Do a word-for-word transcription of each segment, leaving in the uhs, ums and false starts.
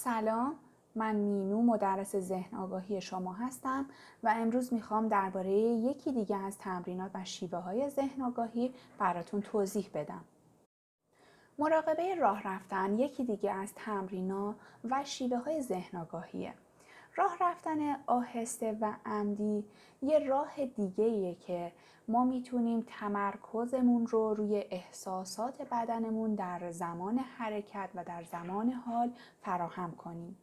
سلام، من مینو مدرس ذهن آگاهی شما هستم و امروز میخوام درباره یکی دیگه از تمرینات و شیوه های ذهن آگاهی براتون توضیح بدم. مراقبه راه رفتن یکی دیگه از تمرینات و شیوه های ذهن آگاهیه. راه رفتن آهسته و عمدی یه راه دیگه‌ایه که ما میتونیم تمرکزمون رو روی احساسات بدنمون در زمان حرکت و در زمان حال فراهم کنیم.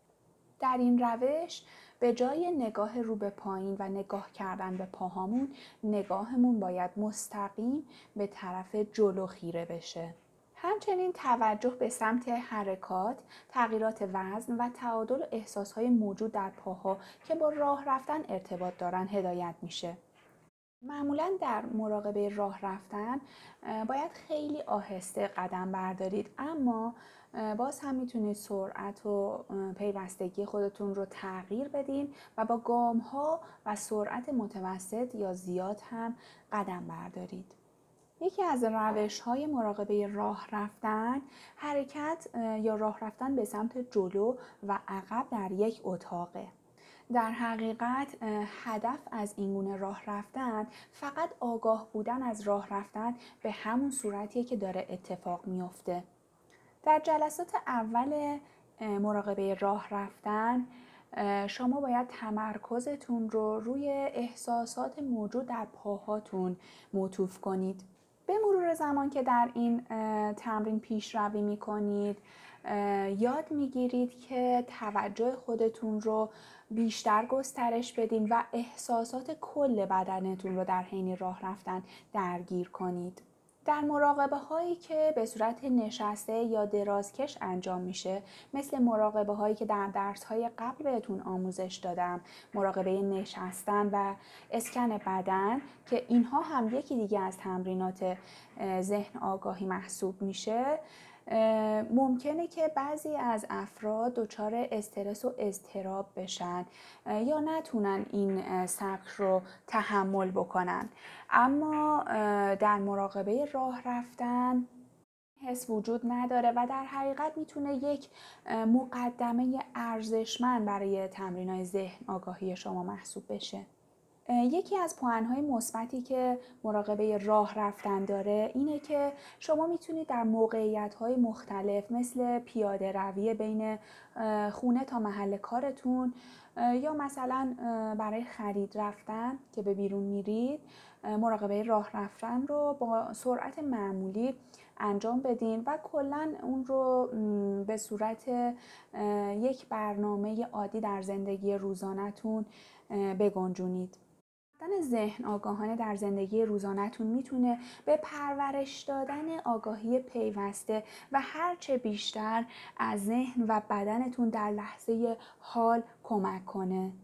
در این روش به جای نگاه رو به پایین و نگاه کردن به پاهامون، نگاهمون باید مستقیم به طرف جلو خیره بشه. همچنین توجه به سمت حرکات، تغییرات وزن و تعادل احساسهای موجود در پاها که با راه رفتن ارتباط دارن هدایت میشه. معمولا در مراقبه راه رفتن باید خیلی آهسته قدم بردارید، اما باز هم میتونید سرعت و پیوستگی خودتون رو تغییر بدین و با گام ها و سرعت متوسط یا زیاد هم قدم بردارید. یکی از روش های مراقبه راه رفتن حرکت یا راه رفتن به سمت جلو و عقب در یک اتاقه. در حقیقت هدف از این گونه راه رفتن فقط آگاه بودن از راه رفتن به همون صورتیه که داره اتفاق میفته. در جلسات اول مراقبه راه رفتن شما باید تمرکزتون رو روی احساسات موجود در پاهاتون معطوف کنید. به مرور زمان که در این تمرین پیشروی میکنید یاد میگیرید که توجه خودتون رو بیشتر گسترش بدین و احساسات کل بدنتون رو در حین راه رفتن درگیر کنید. در مراقبه هایی که به صورت نشسته یا درازکش انجام میشه، مثل مراقبه هایی که در درس های قبل بهتون آموزش دادم، مراقبه نشستن و اسکن بدن که اینها هم یکی دیگه از تمرینات ذهن آگاهی محسوب میشه، ممکنه که بعضی از افراد دچار استرس و اضطراب بشن یا نتونن این سبک رو تحمل بکنن. اما در مراقبه راه رفتن حس وجود نداره و در حقیقت میتونه یک مقدمه ارزشمند برای تمرینات ذهن آگاهی شما محسوب بشه. یکی از پوانهای مثبتی که مراقبه راه رفتن داره اینه که شما میتونید در موقعیت‌های مختلف مثل پیاده روی بین خونه تا محل کارتون یا مثلا برای خرید رفتن که به بیرون میرید مراقبه راه رفتن رو با سرعت معمولی انجام بدین و کلاً اون رو به صورت یک برنامه عادی در زندگی روزانه‌تون بگنجونید. ذهن آگاهانه در زندگی روزانه‌تون میتونه به پرورش دادن آگاهی پیوسته و هرچه بیشتر از ذهن و بدنتون در لحظه حال کمک کنه.